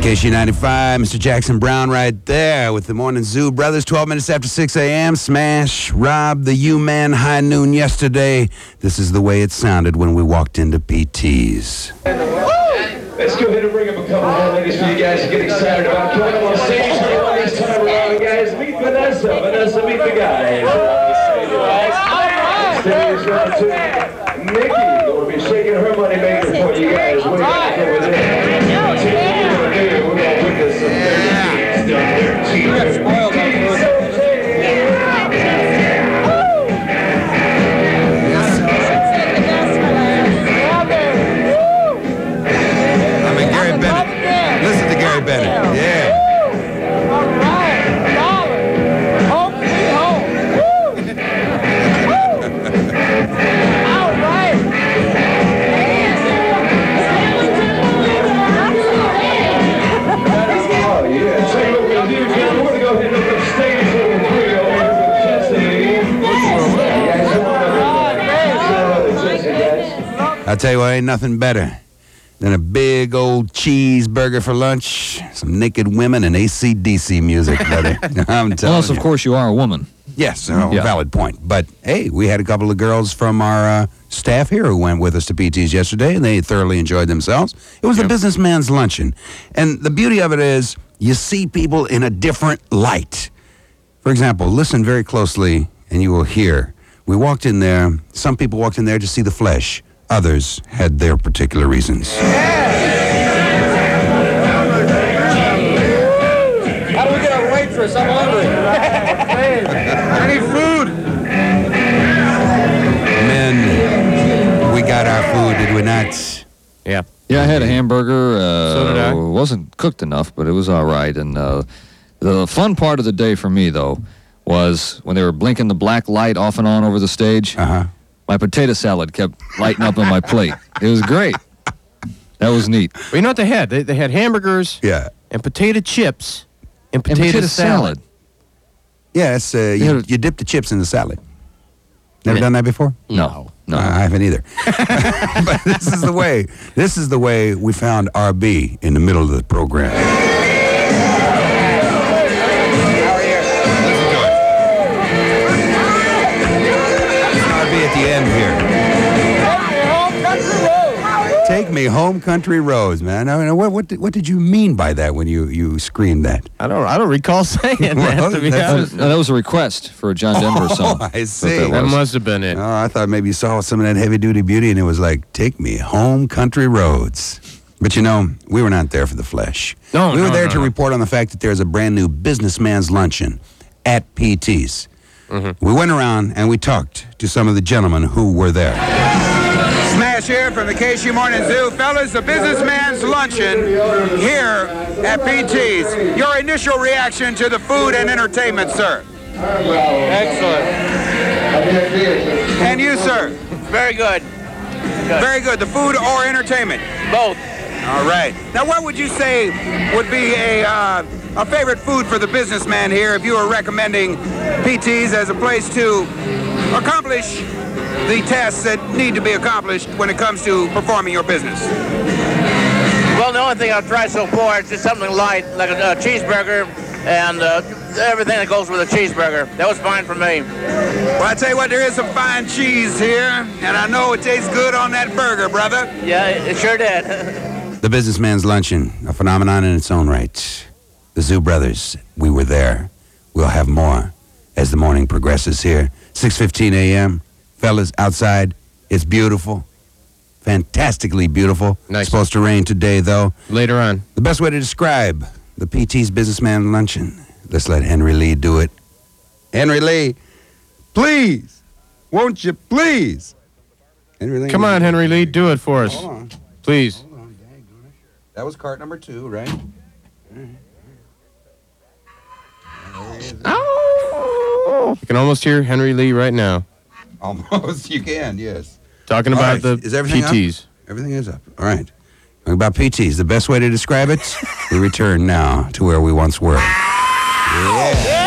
KC95, Mr. Jackson Brown right there with the Morning Zoo Brothers, 12 minutes after 6 a.m. Smash, Rob, the U-Man, High Noon yesterday. This is the way it sounded when we walked into PT's. Let's go ahead and bring up a couple more ladies for you guys to get excited about. Coming up on stage for the last time around, guys. Meet Vanessa. Vanessa, meet the guys. Stage right to Nikki. We'll be shaking her money maker for you guys. Way back over there. We're going to put this some 13s down there. Listen to Gary Bennett. Yeah. All right. Dollar. Home sweet home. Woo. All right. Oh, yeah. So what we're going to do, we're going to go ahead and open up stage over here over with Chastity. I'll tell you what, ain't nothing better than a big old cheeseburger for lunch, some naked women, and AC/DC music, brother. I'm telling Unless, of you. course, you are a woman. Yes, valid point. But, hey, we had a couple of girls from our staff here who went with us to PT's yesterday, and they thoroughly enjoyed themselves. It was the businessman's luncheon. And the beauty of it is you see people in a different light. For example, listen very closely, and you will hear. We walked in there. Some people walked in there to see the flesh. Others had their particular reasons. How do we get our waitress? I'm hungry. I need food. Men, we got our food, did we not? Yeah, I had a hamburger. So did I. It wasn't cooked enough, but it was all right. And the fun part of the day for me, though, was when they were blinking the black light off and on over the stage. My potato salad kept lighting up on my plate. It was great. That was neat. Well, you know what they had? They had hamburgers and potato chips and potato salad. Yeah, it's, you dip the chips in the salad. Never done that before? No. I haven't either. But this is the way. This is the way we found RB in the middle of the program. At the end here. Take me home, country roads, man. I mean, what did you mean by that when you screamed that? I don't recall saying that, to be honest. That was a request for a John Denver song. I see. That must have been it. Oh, I thought maybe you saw some of that heavy-duty beauty, and it was like, take me home, country roads. But, you know, we were not there for the flesh. We were there to report on the fact that there's a brand-new businessman's luncheon at PT's. We went around and we talked to some of the gentlemen who were there. Smash here from the KC Morning Zoo. Fellas, the businessman's luncheon here at PT's. Your initial reaction to the food and entertainment, sir? Excellent. And you, sir? Very good. Very good. The food or entertainment? Both. All right. Now, what would you say would be a favorite food for the businessman here if you were recommending PT's as a place to accomplish the tasks that need to be accomplished when it comes to performing your business? Well, the only thing I've tried so far is just something light, like a cheeseburger and everything that goes with a cheeseburger. That was fine for me. Well, I tell you what, there is some fine cheese here, and I know it tastes good on that burger, brother. Yeah, it sure did. The businessman's luncheon, a phenomenon in its own right. The Zoo Brothers, we were there. We'll have more as the morning progresses here. 6:15 a.m. Fellas, outside, it's beautiful. Fantastically beautiful. Nice. Supposed to rain today, though. Later on. The best way to describe the PT's businessman luncheon. Let's let Henry Lee do it. Henry Lee, please, won't you please? Henry Lee. Come on, Henry Lee, do it for us. Hold on. Please. Hold on. That was cart number 2, right? Oh! You can almost hear Henry Lee right now. Almost, you can, yes. Talking All about right. the Is everything PTs. Up? Everything is up. All right. Talking about PTs, the best way to describe it, we return now to where we once were. Yeah.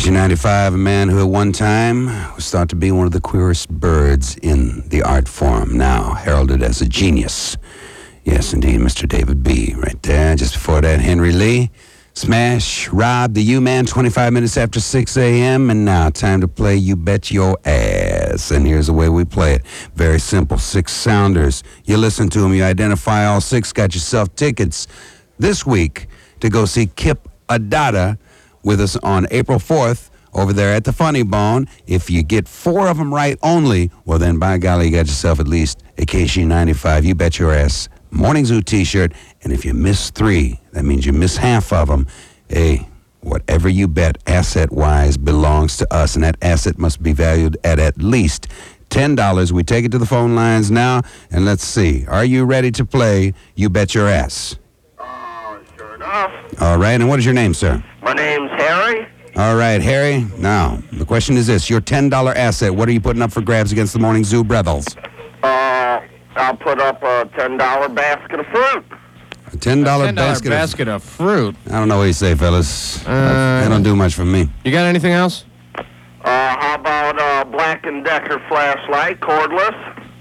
KC95, a man who at one time was thought to be one of the queerest birds in the art form, now heralded as a genius. Yes, indeed, Mr. David B. right there. Just before that, Henry Lee. Smash, Rob, the U-Man, 25 minutes after 6 a.m. And now, time to play You Bet Your Ass. And here's the way we play it. Very simple. 6 sounders. You listen to them, you identify all 6, got yourself tickets this week to go see Kip Adada with us on April 4th over there at the Funny Bone. If you get 4 of them right only, well then, by golly, you got yourself at least a KC95 You Bet Your Ass Morning Zoo t-shirt. And if you miss 3, that means you miss half of them. Hey, whatever you bet asset-wise belongs to us, and that asset must be valued at least $10. We take it to the phone lines now, and let's see. Are you ready to play You Bet Your Ass? Sure enough. All right, and what is your name, sir? My name's Harry. All right, Harry. Now, the question is this. Your $10 asset, what are you putting up for grabs against the Morning Zoo Brothers? I'll put up a $10 basket of fruit. A $10 basket of fruit? I don't know what you say, fellas. That don't do much for me. You got anything else? How about a Black & Decker flashlight, cordless?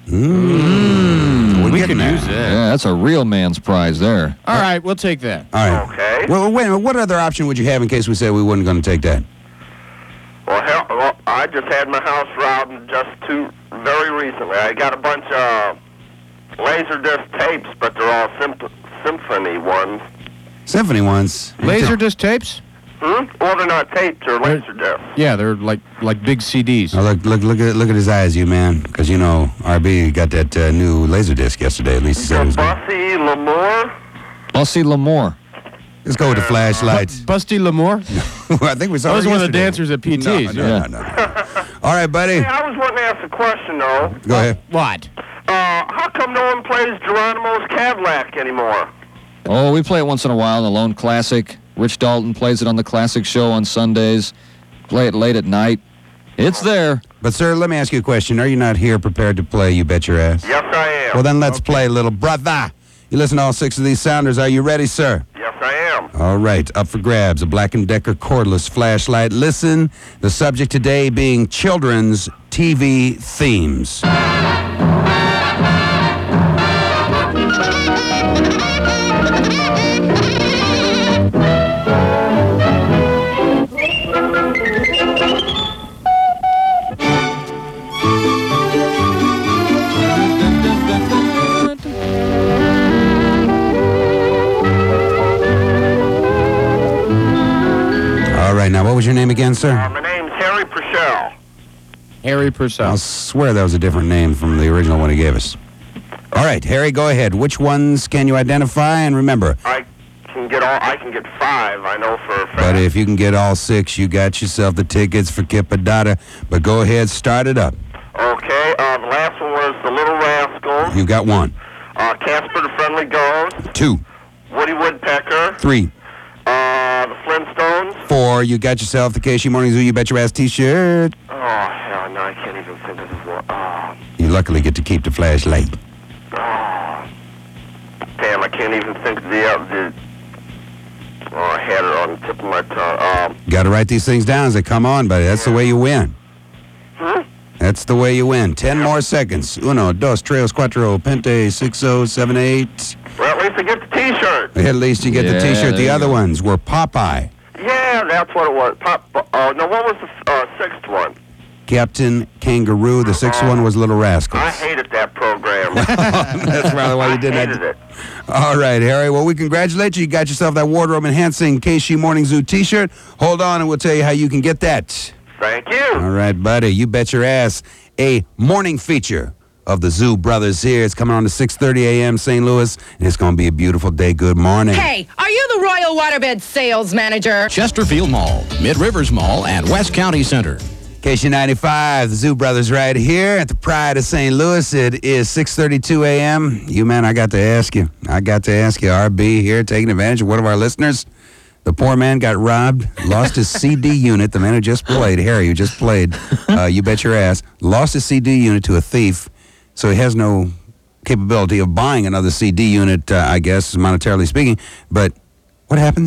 We could use that. Yeah, that's a real man's prize there. All right, we'll take that. All right. Okay. Well, wait a minute. What other option would you have in case we said we weren't going to take that? Well, I just had my house robbed very recently. I got a bunch of Laserdisc tapes, but they're all symphony ones. Symphony ones? Laserdisc tapes? Well, they're not tapes, they're Laserdisc. Yeah, they're like big CDs. Oh, look at his eyes, you man. Because, you know, RB got that new Laserdisc yesterday. At least he said it was good. Bussy L'Amour? Bussy L'Amour. Let's go with the flashlights. Busty L'Amour? Well, I think we saw That was one of the yesterday. dancers at PT's. No. All right, buddy. Hey, I was wanting to ask a question, though. Go ahead. What? How come no one plays Geronimo's Cadillac anymore? Oh, we play it once in a while, the Lone Classic. Rich Dalton plays it on the Classic Show on Sundays. Play it late at night. It's there. But, sir, let me ask you a question. Are you not here prepared to play You Bet Your Ass? Yes, I am. Well, then let's play, little brother. You listen to all 6 of these sounders. Are you ready, sir? Yes, I am. All right, up for grabs, a Black & Decker cordless flashlight. Listen, the subject today being children's TV themes. All right, now what was your name again, sir? My name's Harry Purcell. Harry Purcell. I'll swear that was a different name from the original one he gave us. All right, Harry, go ahead. Which ones can you identify? And remember, I can get 5, I know for a fact. but if you can get all 6, you got yourself the tickets for Kip Adada. But go ahead, start it up. Okay, the last one was The Little Rascals. You got 1. Casper the Friendly Ghost. 2. Woody Woodpecker. 3. The Flintstones. 4. You got yourself the KC Morning Zoo You Bet Your Ass t-shirt. Oh, hell no, I can't even think of the one. You luckily get to keep the flashlight. Damn, I can't even think of the I had it on the tip of my tongue. Got to write these things down as they come on, buddy. That's the way you win. That's the way you win. 10 more seconds. 1, 2, 3, 4, 5, 6, 7, 8. Well, at least I get the t-shirt. At least you get the t-shirt. The other ones were Popeye. Yeah, that's what it was. No, what was the 6th one? Captain Kangaroo. The 6th one was Little Rascals. I hated that program. That's probably why you did I that. hated it. All right, Harry. Well, we congratulate you. You got yourself that wardrobe-enhancing KC Morning Zoo t-shirt. Hold on, and we'll tell you how you can get that. Thank you. All right, buddy. You bet your ass. A morning feature of the Zoo Brothers here. It's coming on at 6:30 a.m. St. Louis, and it's going to be a beautiful day. Good morning. Hey, are you the Royal Waterbed sales manager? Chesterfield Mall, Mid Rivers Mall, and West County Center. KC95, the Zoo Brothers right here at the Pride of St. Louis. It is 6:32 a.m. You, man, I got to ask you. RB here taking advantage of one of our listeners. The poor man got robbed, lost his CD unit. The man who just played, Harry, who just played, You Bet Your Ass, lost his CD unit to a thief, so he has no capability of buying another CD unit, I guess, monetarily speaking. But what happens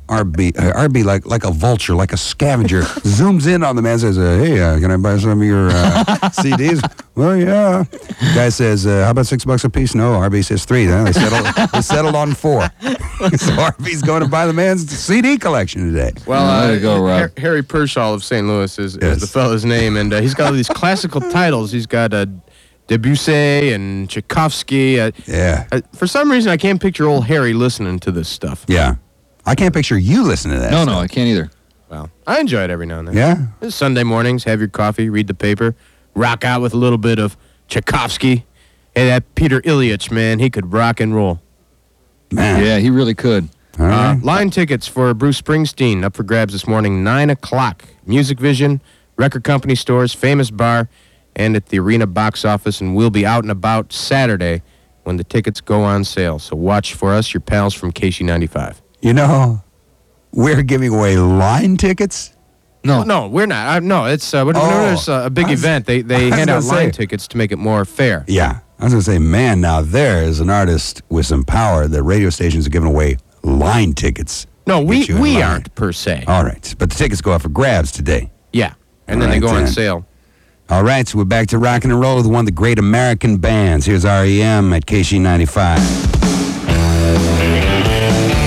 RB like a vulture, like a scavenger, zooms in on the man and says, hey, can I buy some of your CDs? Well, yeah. Guy says, how about $6 a piece? No, RB says 3. Then they settled on 4. So RB's going to buy the man's CD collection today. Well, there you go, Rob. Harry Pershaw of St. Louis is the fellow's name, and he's got all these classical titles. He's got Debussy and Tchaikovsky. For some reason, I can't picture old Harry listening to this stuff. Yeah. I can't picture you listening to that No, stuff. I can't either. Well, I enjoy it every now and then. Yeah? It's Sunday mornings, have your coffee, read the paper, rock out with a little bit of Tchaikovsky. Hey, that Peter Ilyich, man, he could rock and roll. Man. Yeah, he really could. All right. Line tickets for Bruce Springsteen up for grabs this morning, 9 o'clock. Music Vision, record company stores, Famous Bar, and at the Arena box office, and we'll be out and about Saturday when the tickets go on sale. So watch for us, your pals from KC95. You know, we're giving away line tickets? No, we're not. No, it's whenever there's a big event, they hand out line tickets to make it more fair. Yeah. I was going to say, man, now there is an artist with some power that radio stations are giving away line tickets. No, we aren't, per se. All right. But the tickets go up for grabs today. Yeah, and then they go on sale. All right, so we're back to rocking and roll with one of the great American bands. Here's REM at KC95.